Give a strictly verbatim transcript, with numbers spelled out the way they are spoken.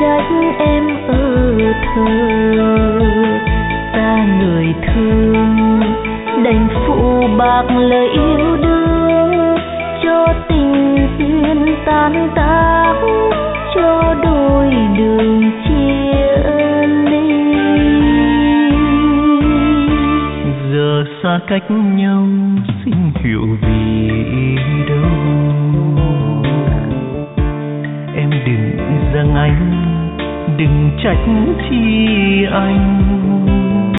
trách em ở thờ ta người thương đành phụ bạc lời yêu đương cho tình duyên tan tác cho đôi đường chia ly. Giờ xa cách nhau xin hiểu vì đâu, em đừng giận anh, đừng trách chi anh.